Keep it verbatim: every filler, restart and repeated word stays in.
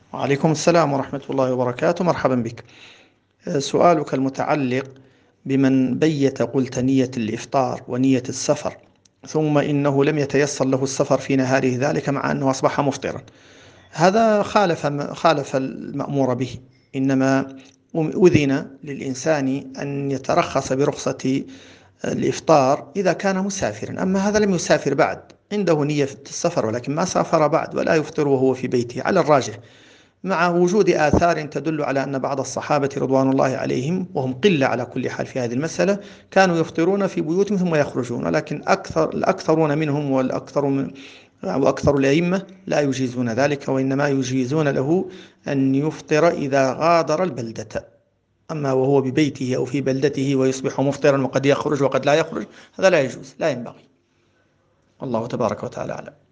وعليكم السلام ورحمة الله وبركاته. مرحبا بك. سؤالك المتعلق بمن بيت قلت نية الإفطار ونية السفر، ثم إنه لم يتيسر له السفر في نهاره ذلك مع أنه أصبح مفطرا، هذا خالف خالف المأمور به. إنما أذن للإنسان أن يترخص برخصة الإفطار إذا كان مسافرا. أما هذا لم يسافر بعد، عنده نية السفر ولكن ما سافر بعد، ولا يفطر وهو في بيته على الراجح، مع وجود آثار تدل على أن بعض الصحابة رضوان الله عليهم، وهم قلة على كل حال في هذه المسألة، كانوا يفطرون في بيوتهم ثم يخرجون، ولكن أكثر الأكثرون منهم والأكثر من وأكثر الأئمة لا يجيزون ذلك، وإنما يجيزون له أن يفطر إذا غادر البلدة. أما وهو ببيته أو في بلدته ويصبح مفطرا وقد يخرج وقد لا يخرج، هذا لا يجوز، لا ينبغي. الله تبارك وتعالى أعلم.